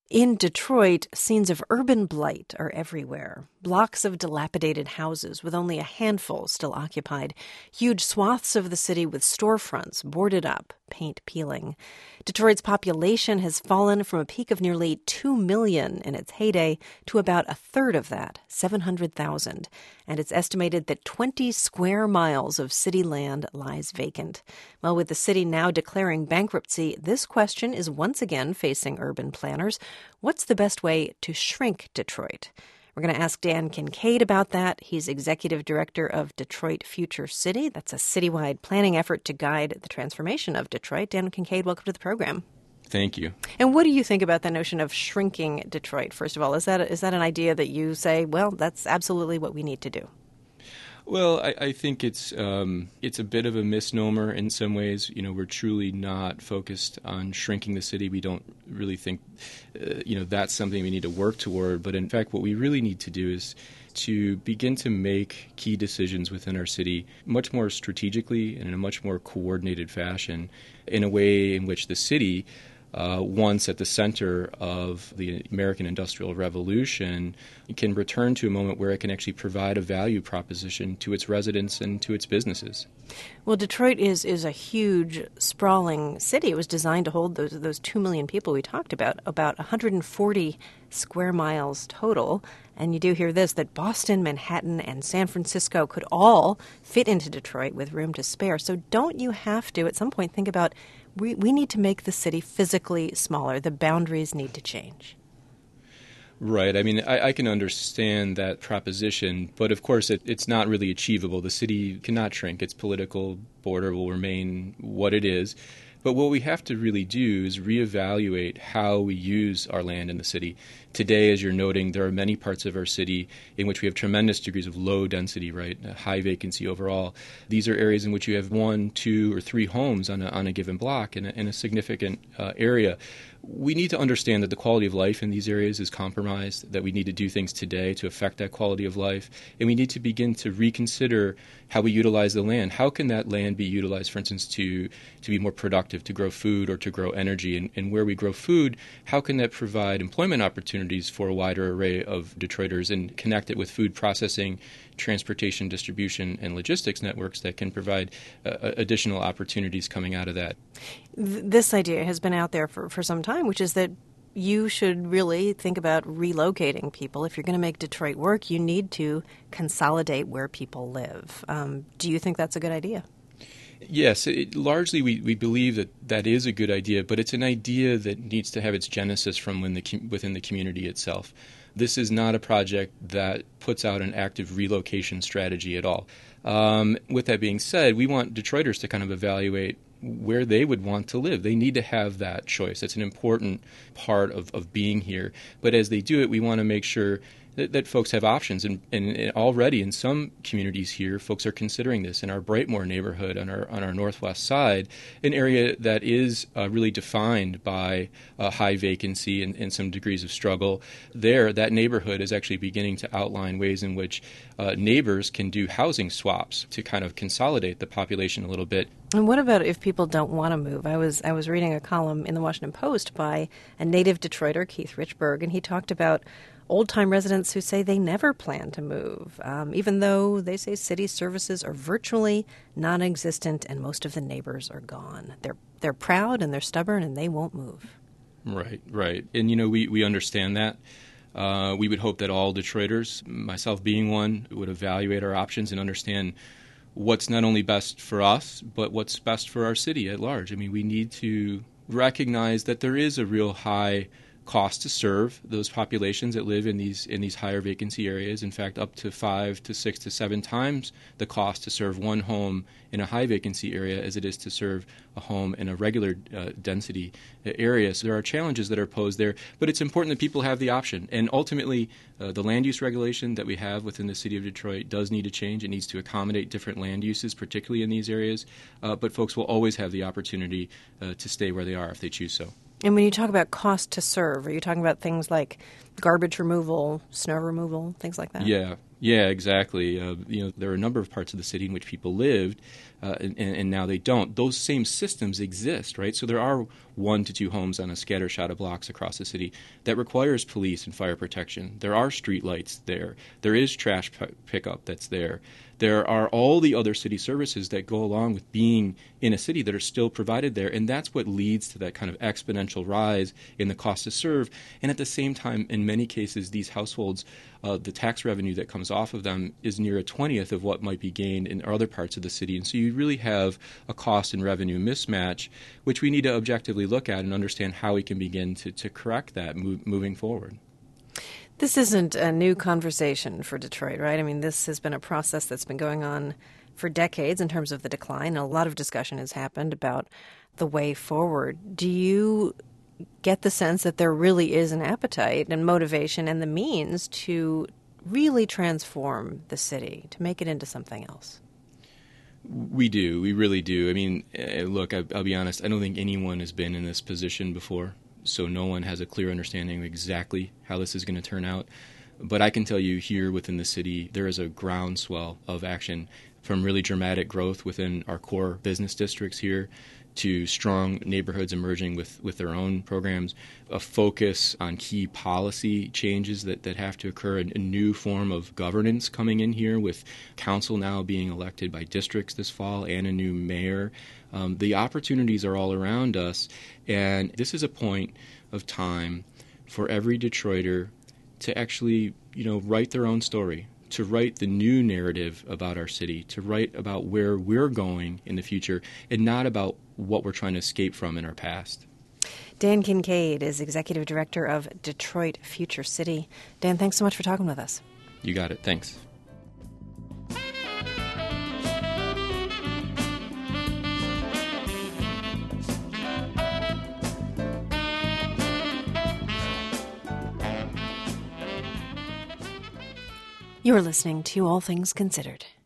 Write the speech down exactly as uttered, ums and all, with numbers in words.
In Detroit, scenes of urban blight are everywhere. Blocks of dilapidated houses with only a handful still occupied. Huge swaths of the city with storefronts boarded up, paint peeling. Detroit's population has fallen from a peak of nearly two million in its heyday to about a third of that, seven hundred thousand. And it's estimated that twenty square miles of city land lies vacant. Well, with the city now declaring bankruptcy, this question is once again facing urban planners. What's the best way to shrink Detroit? We're going to ask Dan Kincaid about that. He's executive director of Detroit Future City. That's a citywide planning effort to guide the transformation of Detroit. Dan Kincaid, welcome to the program. Thank you. And what do you think about the notion of shrinking Detroit? First of all, is that is that an idea that you say, well, that's absolutely what we need to do? Well, I, I think it's um, it's a bit of a misnomer in some ways. You know, we're truly not focused on shrinking the city. We don't really think, uh, you know, that's something we need to work toward. But in fact, what we really need to do is to begin to make key decisions within our city much more strategically and in a much more coordinated fashion, in a way in which the city, Uh, once at the center of the American Industrial Revolution, can return to a moment where it can actually provide a value proposition to its residents and to its businesses. Well, Detroit is is a huge, sprawling city. It was designed to hold those those two million people we talked about, about one hundred forty square miles total. And you do hear this, that Boston, Manhattan, and San Francisco could all fit into Detroit with room to spare. So don't you have to, at some point, think about, we, we need to make the city physically smaller. The boundaries need to change. Right. I mean, I, I can understand that proposition, but of course it, it's not really achievable. The city cannot shrink. Its political border will remain what it is. But what we have to really do is reevaluate how we use our land in the city. Today, as you're noting, there are many parts of our city in which we have tremendous degrees of low density, right, high vacancy overall. These are areas in which you have one, two, or three homes on a, on a given block in a, in a significant uh, area. We need to understand that the quality of life in these areas is compromised, that we need to do things today to affect that quality of life, and we need to begin to reconsider how we utilize the land. How can that land be utilized, for instance, to, to be more productive, to grow food or to grow energy? And, and where we grow food, how can that provide employment opportunities for a wider array of Detroiters and connect it with food processing, transportation, distribution, and logistics networks that can provide uh, additional opportunities coming out of that? This idea has been out there for, for some time, which is that you should really think about relocating people. If you're going to make Detroit work, you need to consolidate where people live. Um, do you think that's a good idea? Yes, it, largely we, we believe that that is a good idea, but it's an idea that needs to have its genesis from when the, within the community itself. This is not a project that puts out an active relocation strategy at all. Um, with that being said, we want Detroiters to kind of evaluate where they would want to live. They need to have that choice. It's an important part of, of being here. But as they do it, we want to make sure that, that folks have options. And, and already in some communities here, folks are considering this. In our Brightmoor neighborhood on our on our northwest side, an area that is uh, really defined by uh, high vacancy and, and some degrees of struggle, there, that neighborhood is actually beginning to outline ways in which uh, neighbors can do housing swaps to kind of consolidate the population a little bit. And what about if people don't want to move? I was I was reading a column in the Washington Post by a native Detroiter, Keith Richburg, and he talked about old-time residents who say they never plan to move, um, even though they say city services are virtually non-existent and most of the neighbors are gone. They're they're proud and they're stubborn and they won't move. Right, right. And, you know, we, we understand that. Uh, we would hope that all Detroiters, myself being one, would evaluate our options and understand what's not only best for us, but what's best for our city at large. I mean, we need to recognize that there is a real high cost to serve those populations that live in these in these higher vacancy areas. In fact, up to five to six to seven times the cost to serve one home in a high vacancy area as it is to serve a home in a regular uh, density area. So there are challenges that are posed there, but it's important that people have the option. And ultimately, uh, the land use regulation that we have within the city of Detroit does need to change. It needs to accommodate different land uses, particularly in these areas. Uh, but folks will always have the opportunity uh, to stay where they are if they choose so. And when you talk about cost to serve, are you talking about things like garbage removal, snow removal, things like that? Yeah, yeah, exactly. Uh, you know, there are a number of parts of the city in which people lived uh, and, and now they don't. Those same systems exist, right? So there are one to two homes on a scattershot of blocks across the city that requires police and fire protection. There are street lights there. There is trash p- pickup that's there. There are all the other city services that go along with being in a city that are still provided there, and that's what leads to that kind of exponential rise in the cost to serve. And at the same time, in many cases, these households, uh, the tax revenue that comes off of them is near a twentieth of what might be gained in other parts of the city. And so you really have a cost and revenue mismatch, which we need to objectively look at and understand how we can begin to, to correct that move, moving forward. This isn't a new conversation for Detroit, right? I mean, this has been a process that's been going on for decades in terms of the decline. A lot of discussion has happened about the way forward. Do you get the sense that there really is an appetite and motivation and the means to really transform the city, to make it into something else? We do. We really do. I mean, look, I'll be honest, I don't think anyone has been in this position before. So no one has a clear understanding of exactly how this is going to turn out. But I can tell you here within the city, there is a groundswell of action from really dramatic growth within our core business districts here to strong neighborhoods emerging with, with their own programs, a focus on key policy changes that, that have to occur, a, a new form of governance coming in here with council now being elected by districts this fall and a new mayor. Um, the opportunities are all around us, and this is a point of time for every Detroiter to actually, you know, write their own story, to write the new narrative about our city, to write about where we're going in the future, and not about what we're trying to escape from in our past. Dan Kincaid is Executive Director of Detroit Future City. Dan, thanks so much for talking with us. You got it. Thanks. You're listening to All Things Considered.